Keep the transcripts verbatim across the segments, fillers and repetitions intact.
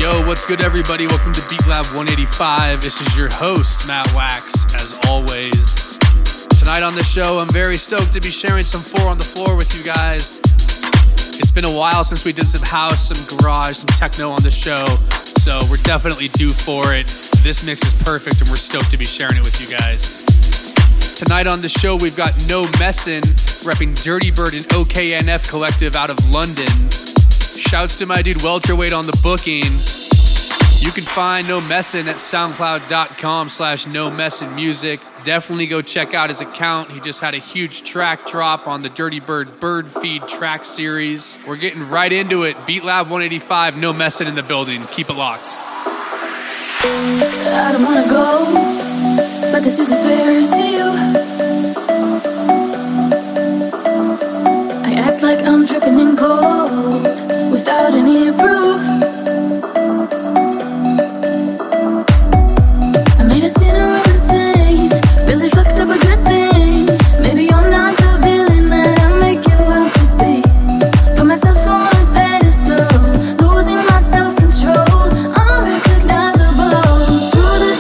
What's good, everybody? Welcome to Beat Lab one eighty-five. This is your host, Matt Wax, as always. Tonight on the show, I'm very stoked to be sharing some four on the floor with you guys. It's been a while since we did some house, some garage, some techno on the show, so we're definitely due for it. This mix is perfect, and we're stoked to be sharing it with you guys. Tonight on the show, we've got No Messin', repping Dirty Bird and O K N F Collective out of London. Shouts to my dude Welterweight on the booking. You can find No Messin' at soundcloud.com slash No Messin' Music. Definitely go check out his account. He just had a huge track drop on the Dirty Bird Bird Feed track series. We're getting right into it. Beat Lab one eighty-five, No Messin' in the building. Keep it locked. I don't wanna go, but this isn't fair to you. I act like I'm dripping in gold without any proof. A sinner or a saint, really fucked up a good thing. Maybe I'm not the villain that I make you out to be. Put myself on a pedestal, losing my self-control. Unrecognizable through the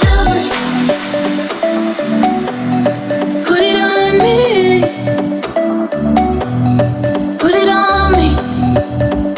dark. Put it on me. Put it on me.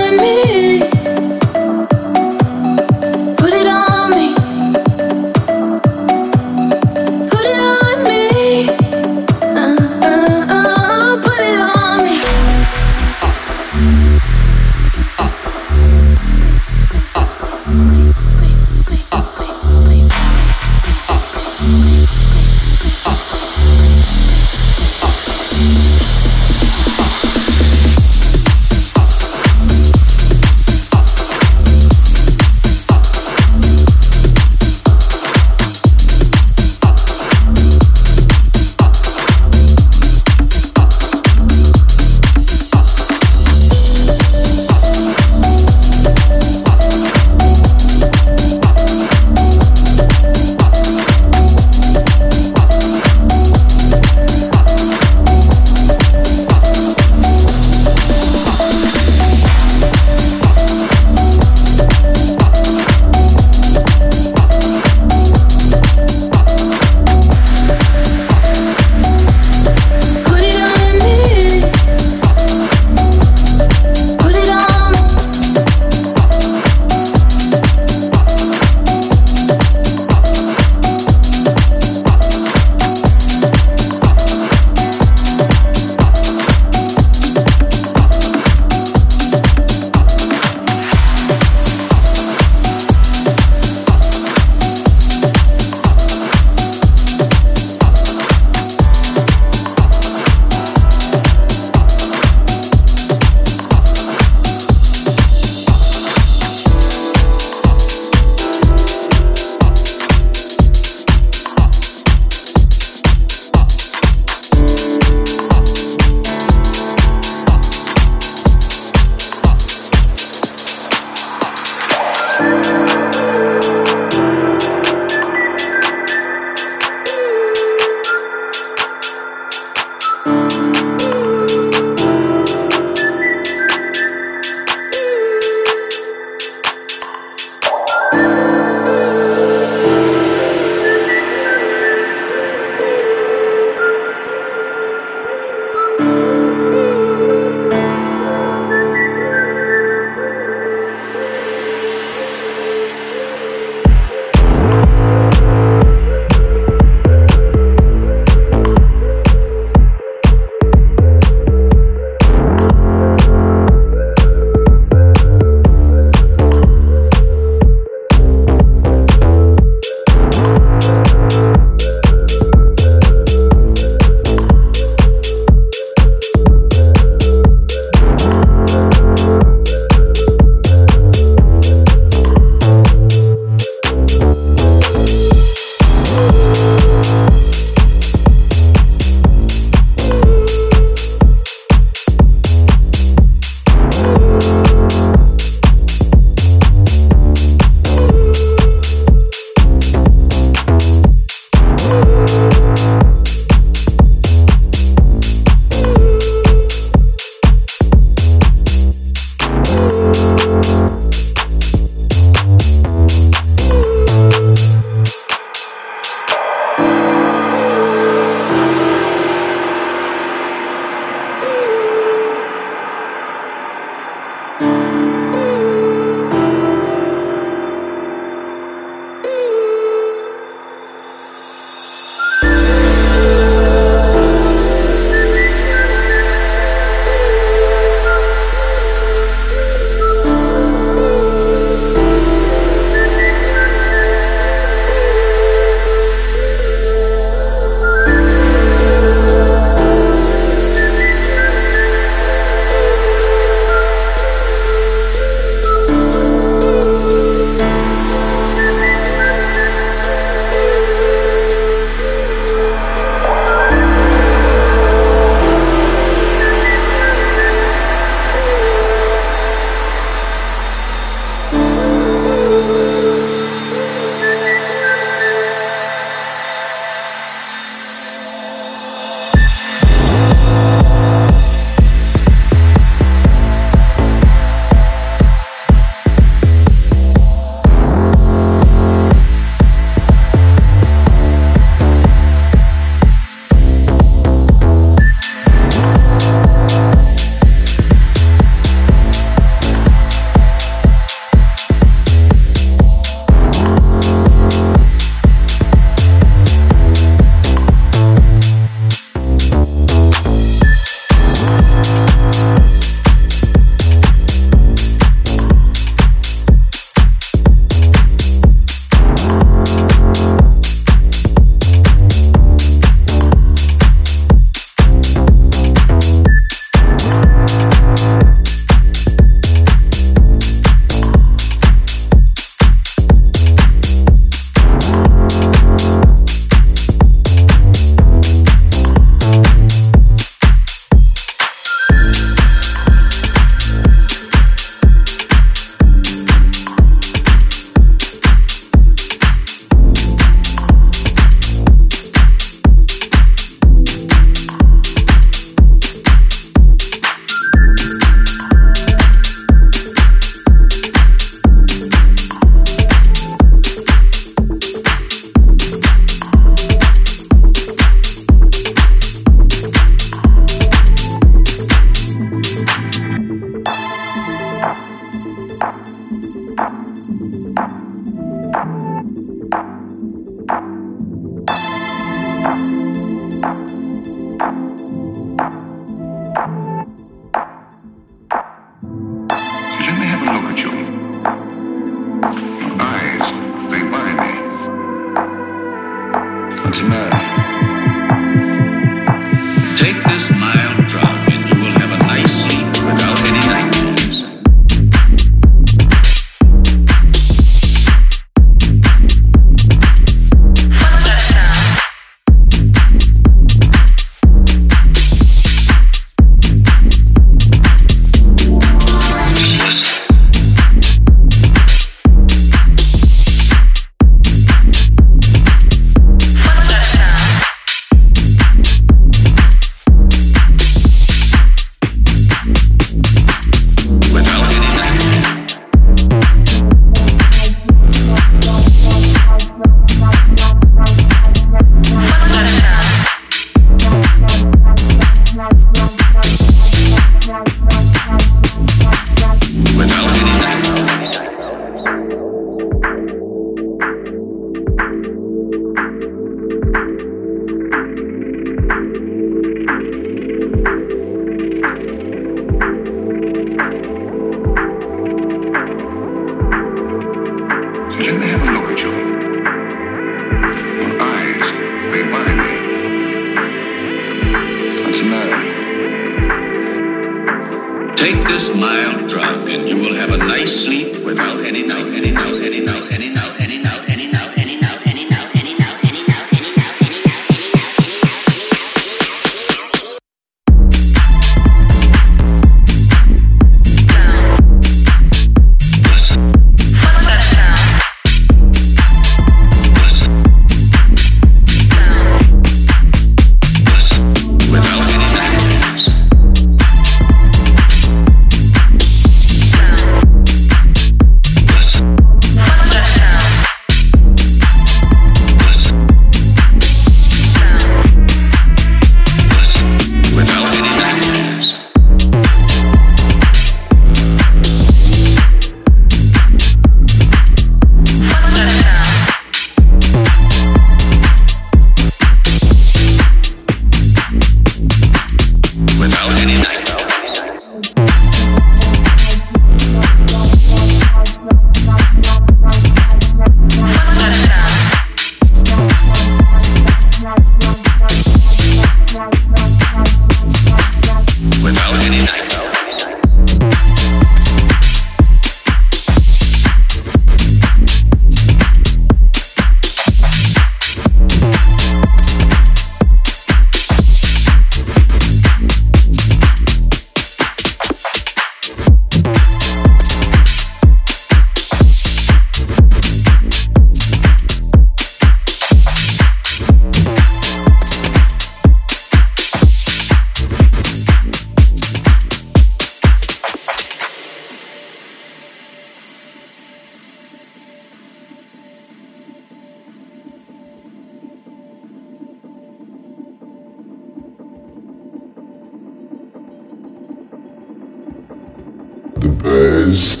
Bass.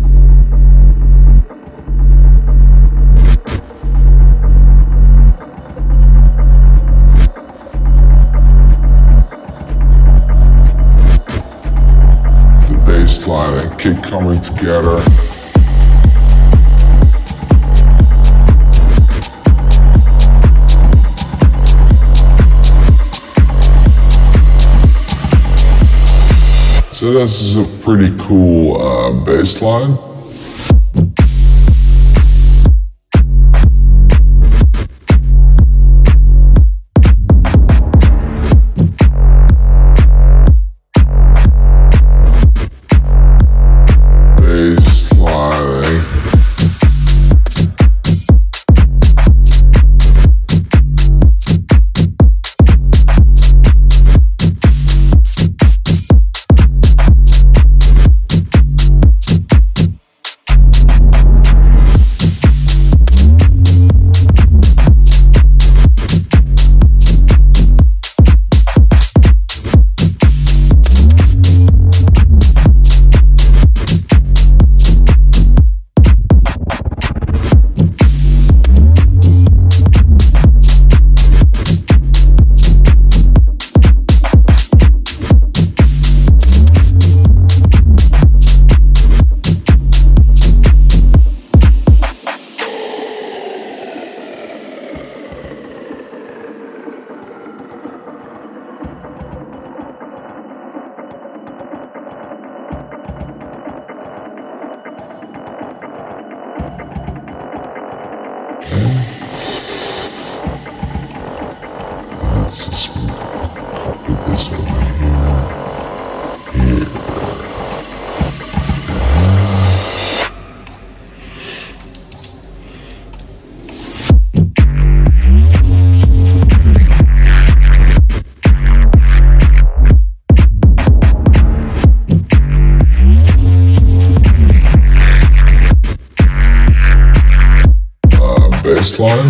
The bass line and kick coming together. So this is a pretty cool uh, bass line. Bass line. Let's just copy this over here. Here. Baseline.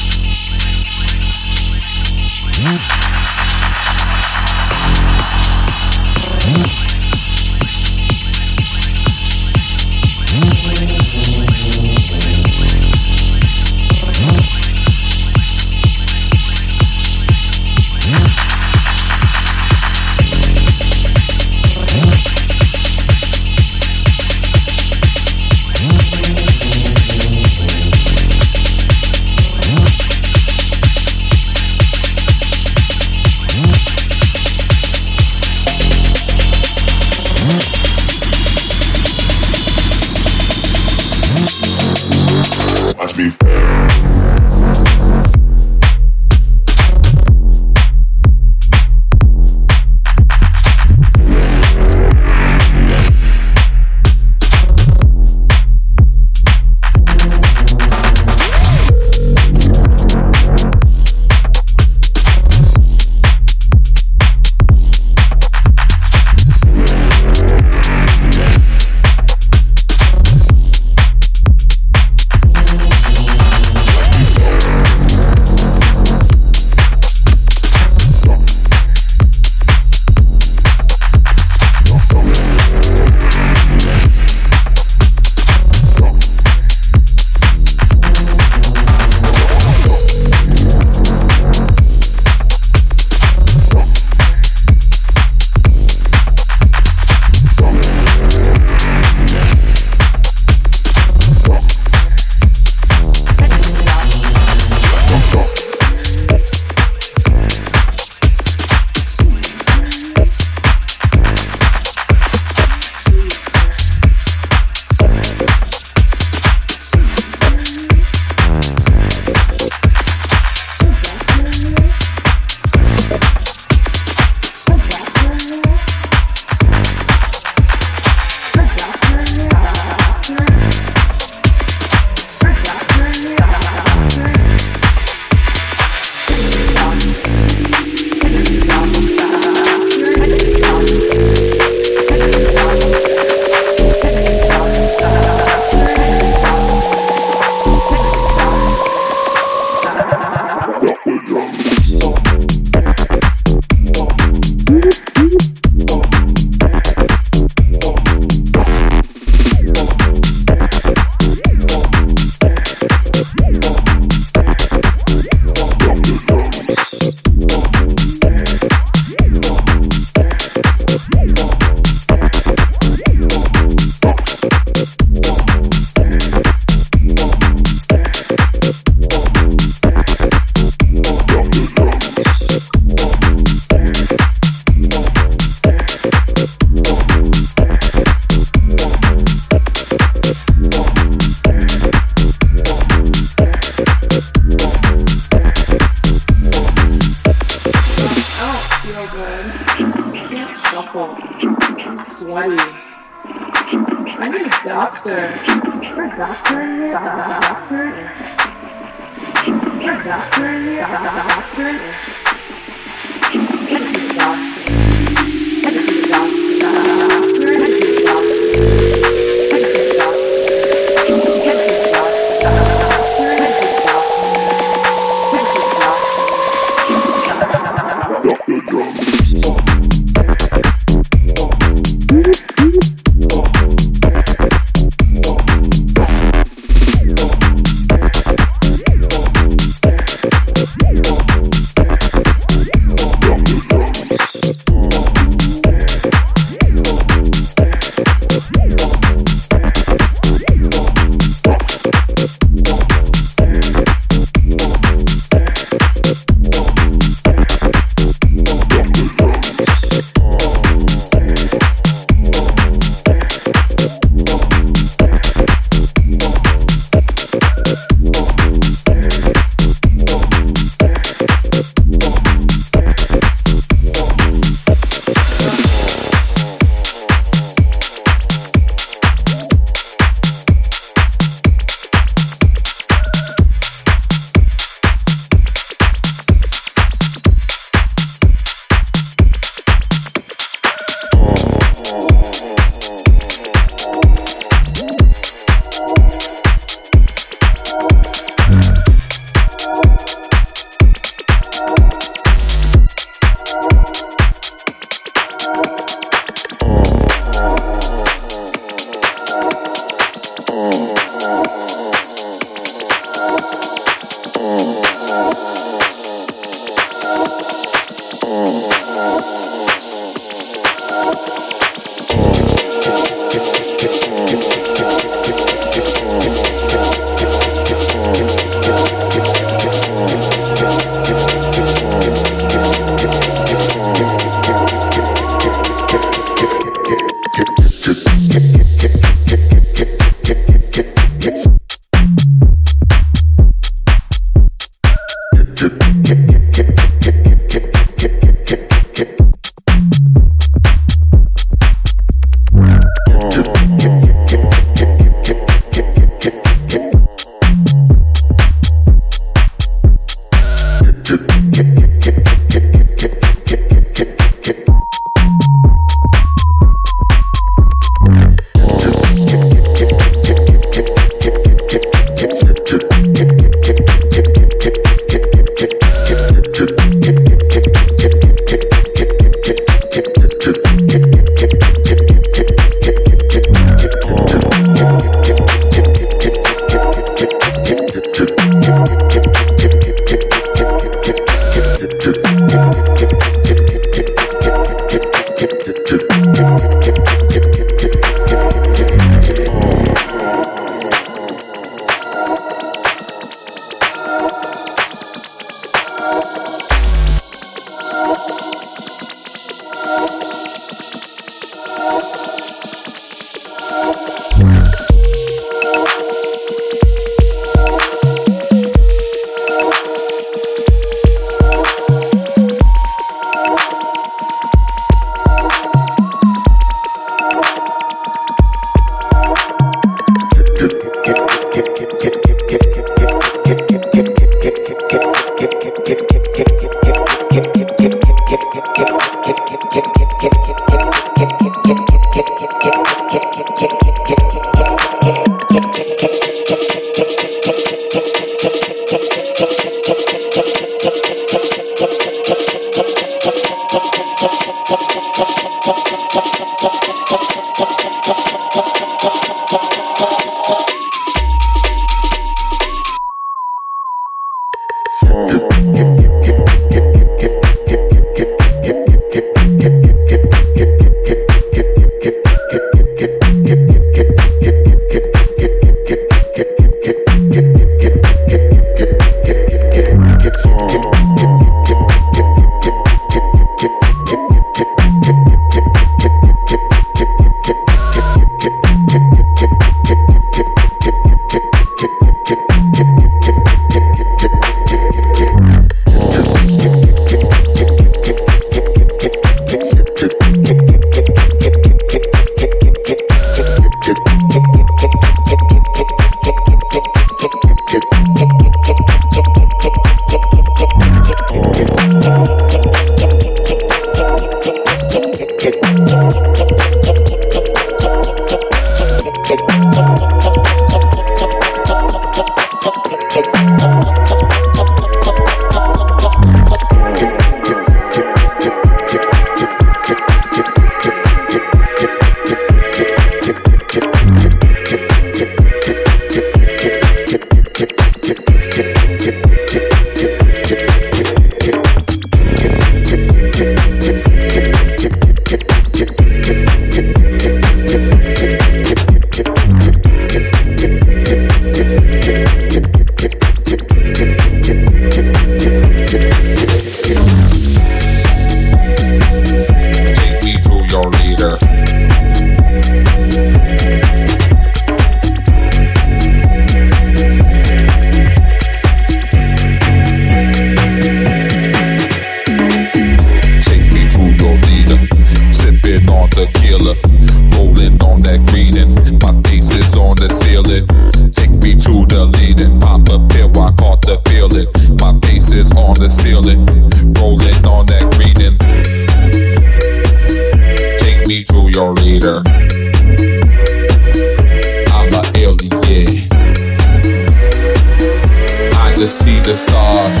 the stars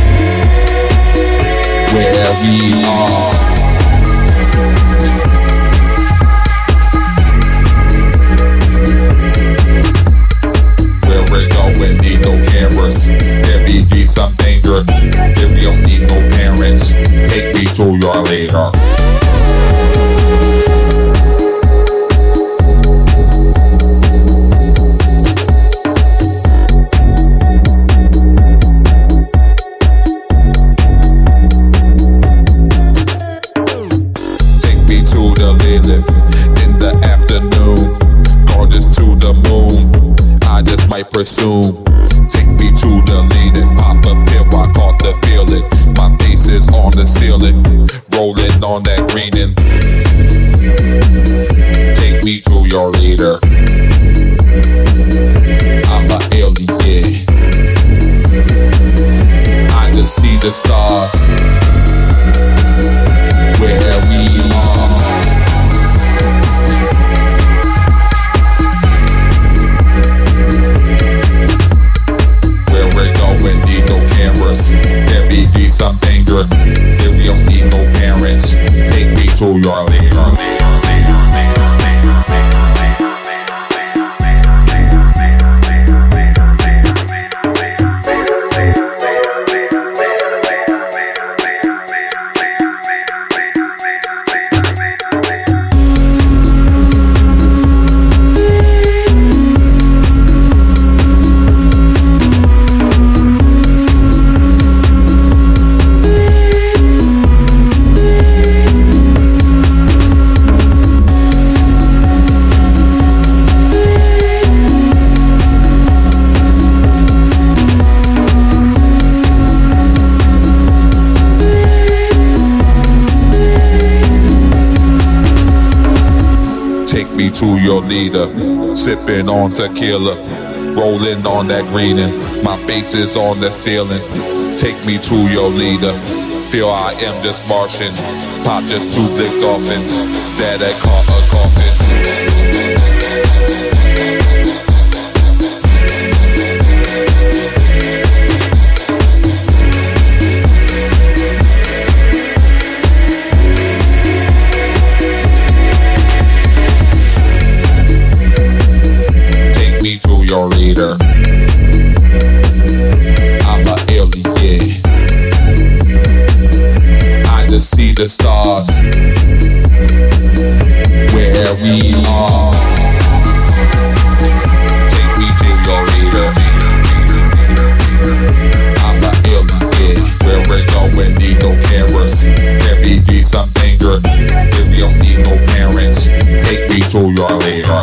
where we are. Where we're going, need no cameras. There be G some danger. If you don't need no parents, take me to your later. In the afternoon, gorgeous to the moon, I just might presume. Take me to the leading, pop a pill, I caught the feeling. My face is on the ceiling, rolling on that greening. Take me to your leader. I'm a alien. I just see the stars where we are. We're going, need no cameras. There be G some danger. If we don't need no parents, take me to your later. To your leader, sipping on tequila, rolling on that greening. My face is on the ceiling. Take me to your leader. Feel I am just Martian. Pop just two lick dolphins that I caught a coffin. To your leader. I'm a alien. I just see the stars where we are. Take me to your leader. I'm a alien. Where we're going, need no cameras. There be G some danger. If you don't need no parents, take me to your leader.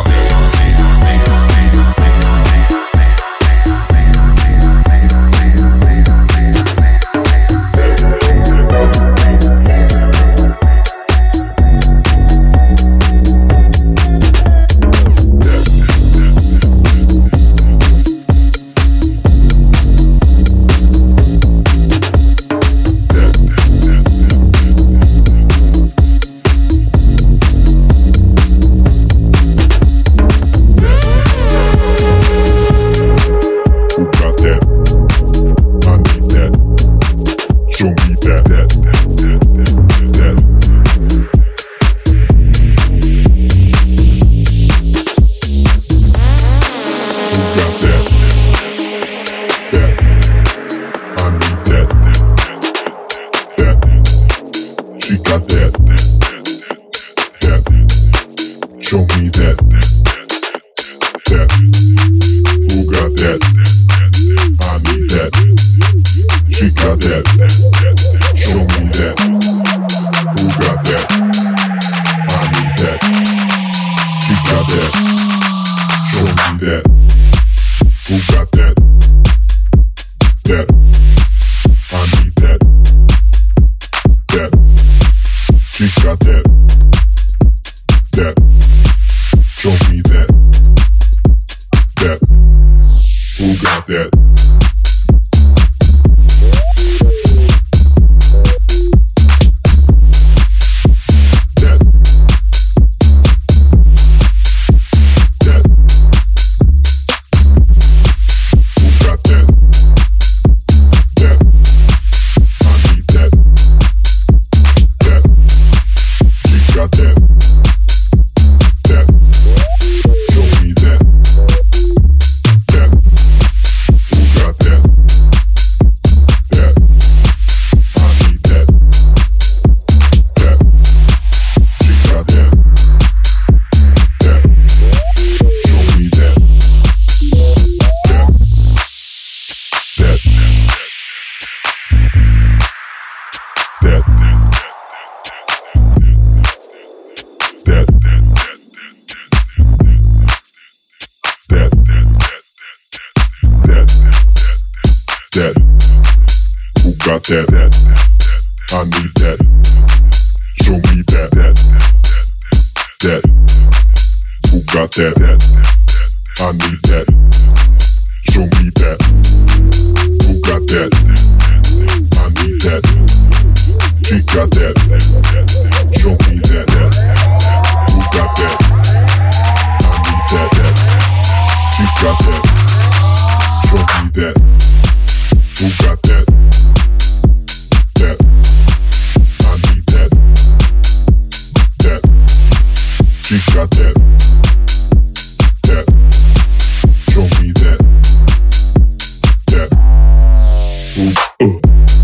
that? Who got that? That I need that. Show me that. That that. Who got that? That I need that. Show me that. Who got that? I need that. She got that. Show me that. That who got that? I need that. That she got that. Show me that. Who got that? That I need that. That she got that. That show me that. That who uh.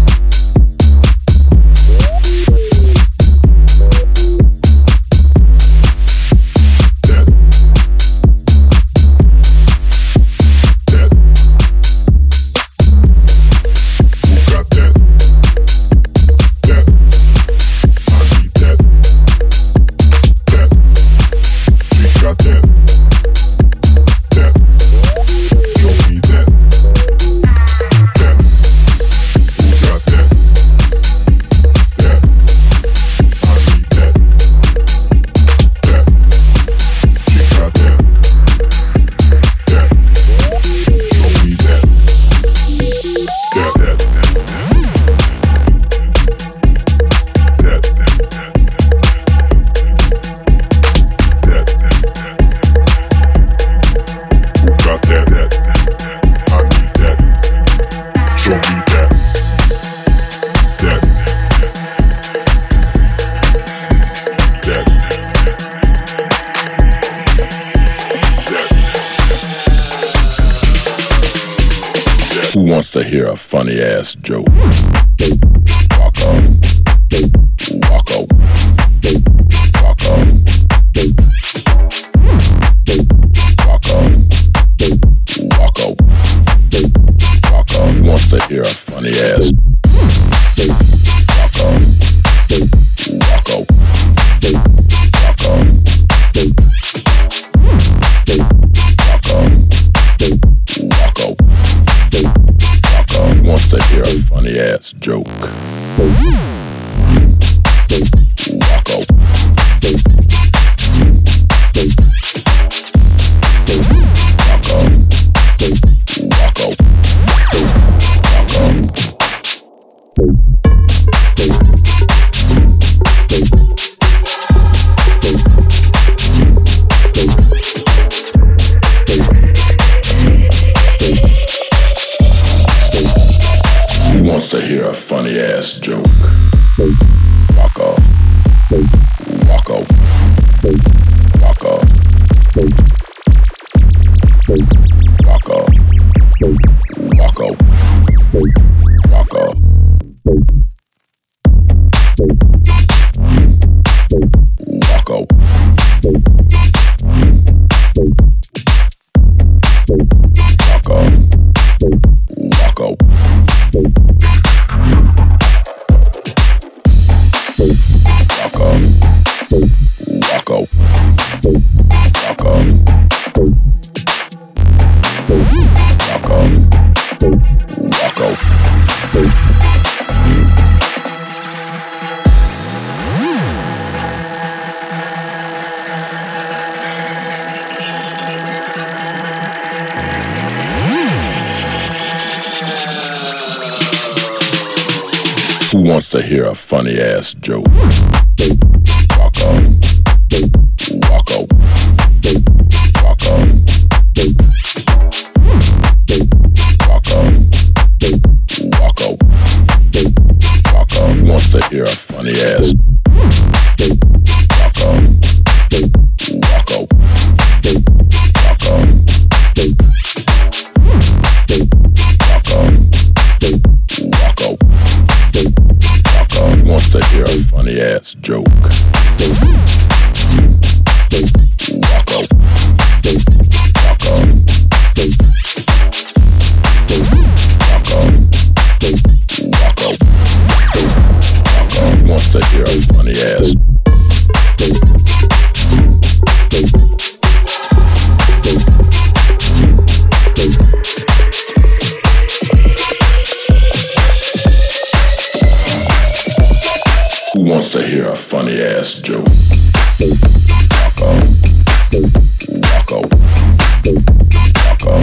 To hear a funny ass joke. Walk up, walk up, walk up, walk up, walk up, walk up. Wants to hear a funny ass. Walk up, walk up, walk up, walk up, walk up. Wants to hear a funny ass joke. Walk out. Walk out. Walk out. Walk out. Wants to hear a funny ass joke. Walk up. Walk up. Walk up. Walk up. Walk up. Walk up. Walk up. Walk up. Walk up. Walk up, walk up, walk up, walk up, walk up. Who wants to hear a funny ass joke? Walk up, walk up, walk up, walk up, walk up, walk up. Wants to hear a funny ass. Walk up, walk up, walk up, walk up, walk up. Wants to hear a funny ass funny ass joke. Waka, waka, waka,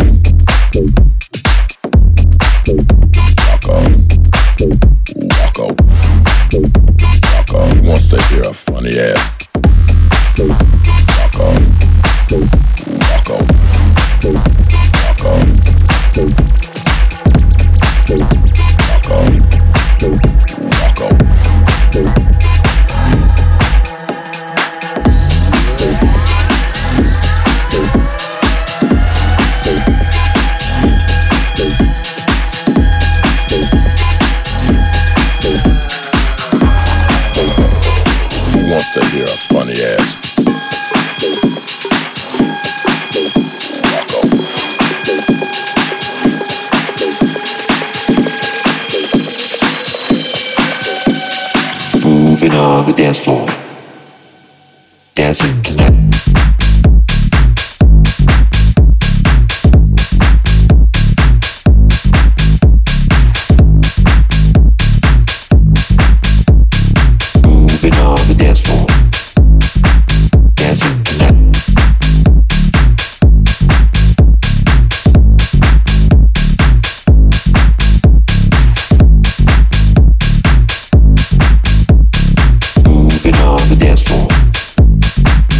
waka, waka, waka. Wants to hear a funny ass. Waka, waka, waka, waka, waka. Wants to hear a funny ass. Wacko. Moving on the dance floor, dancing tonight. Moving on the dance floor.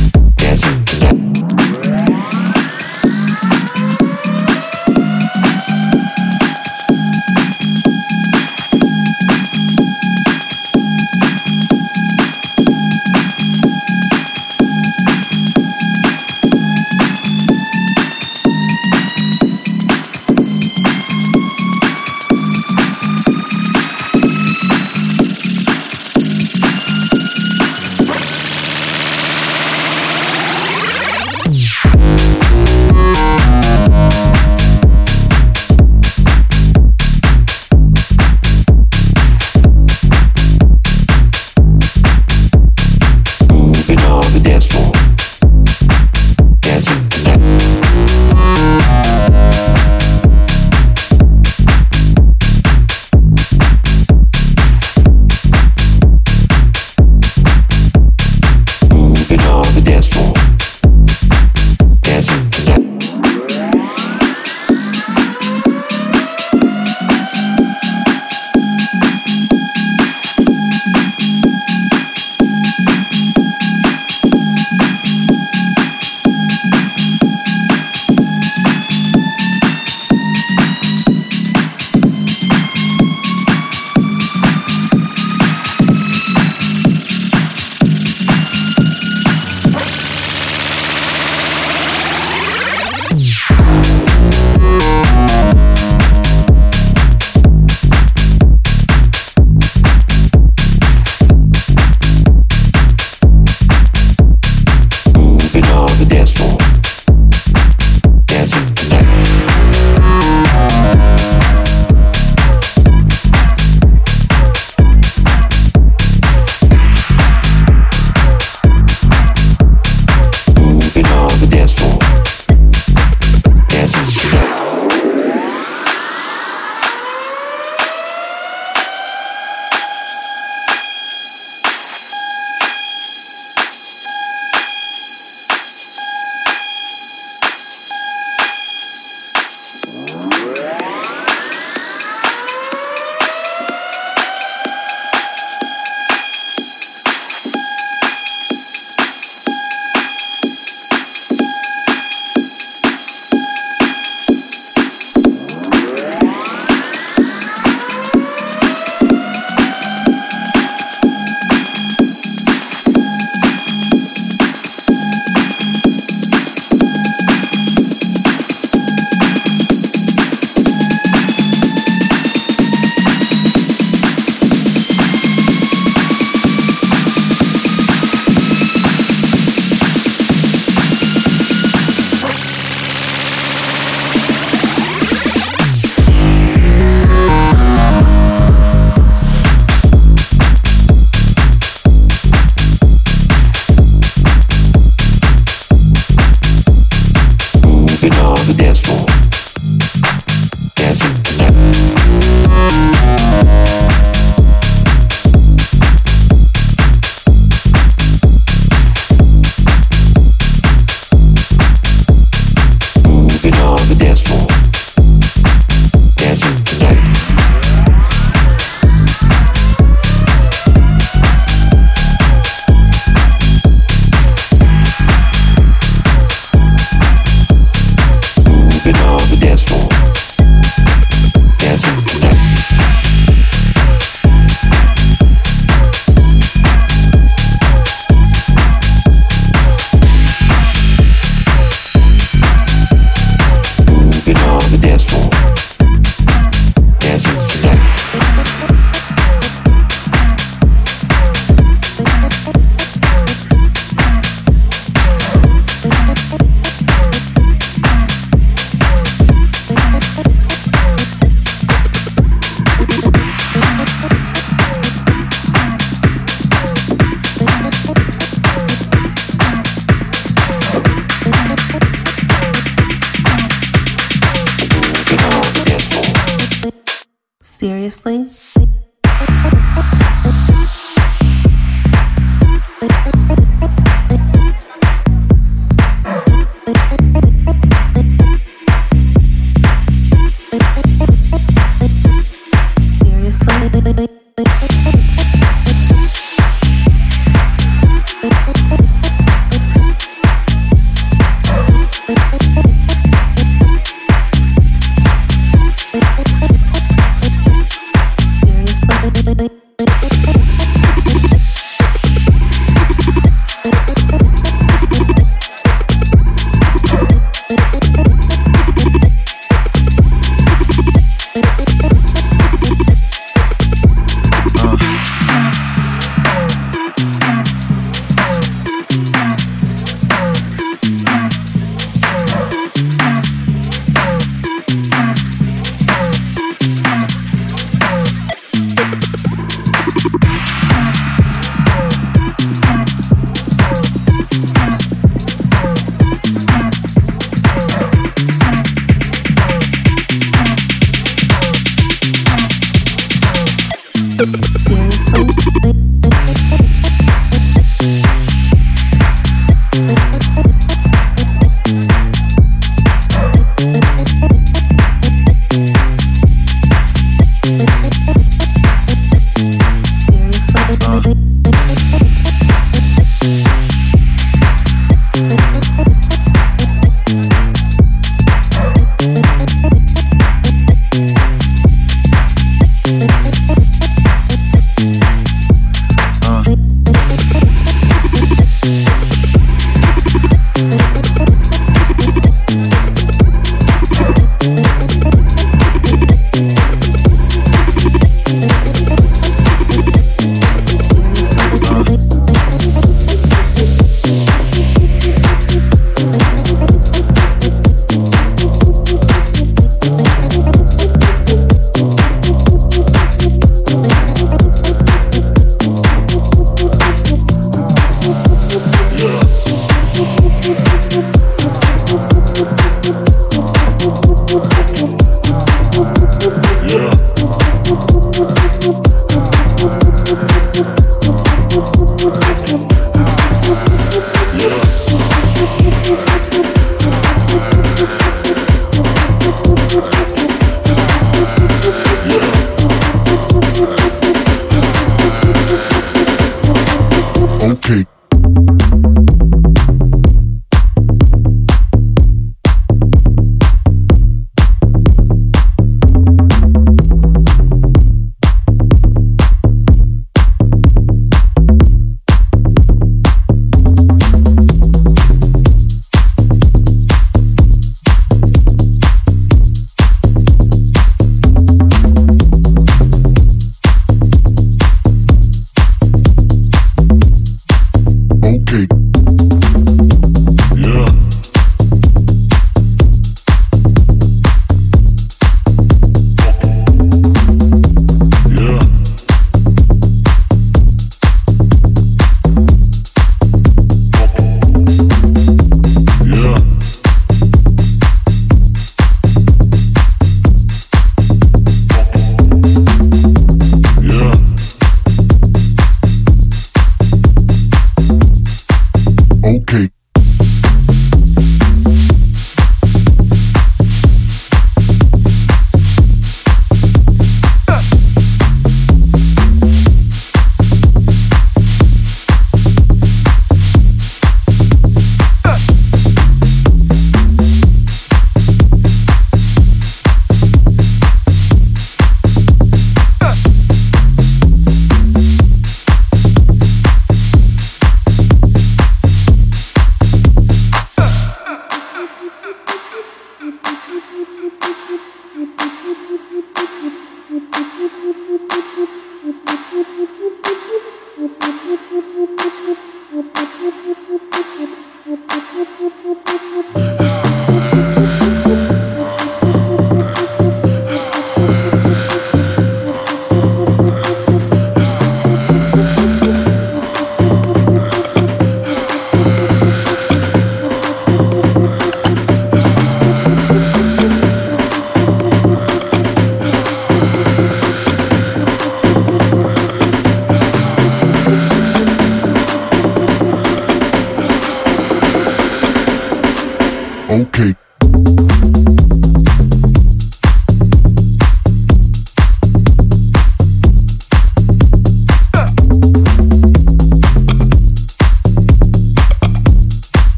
Seriously?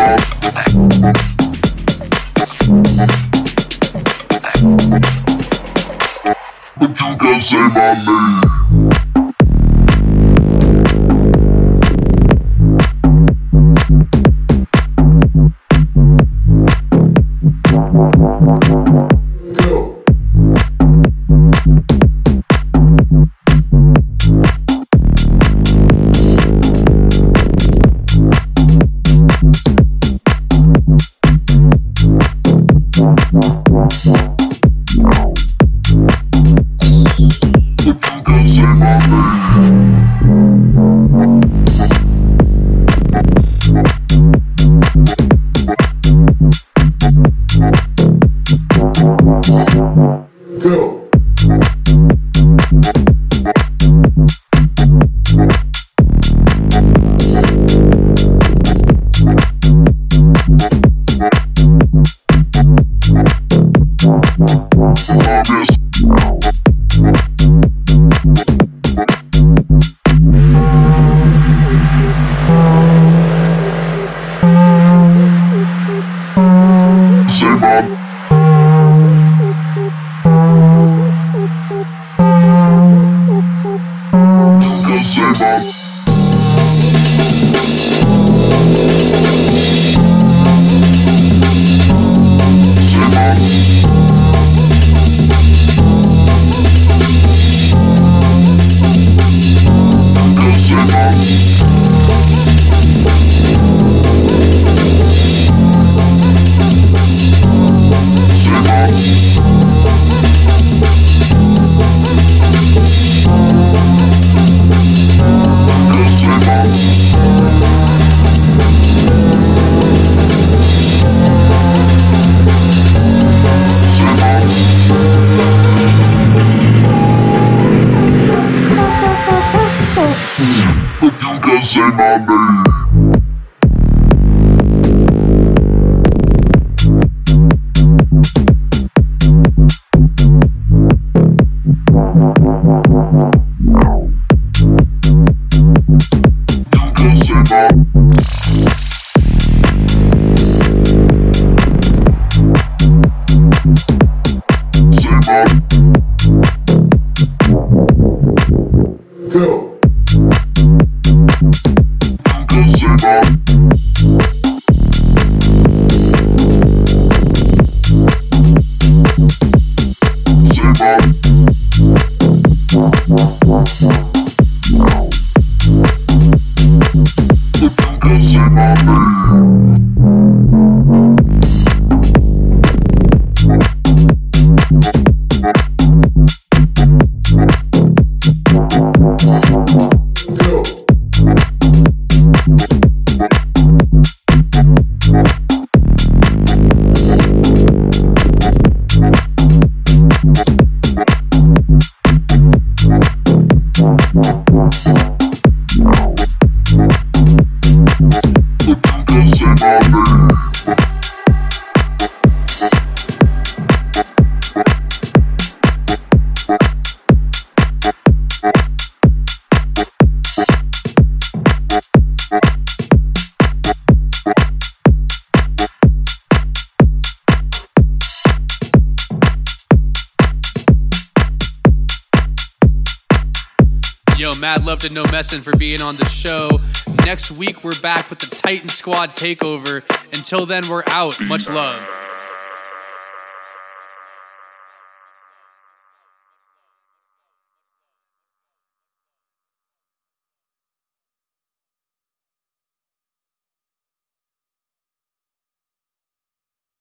Yo, mad love to No Messin' for being on the show. Next week, we're back with the Titan Squad Takeover. Until then, we're out. Much love.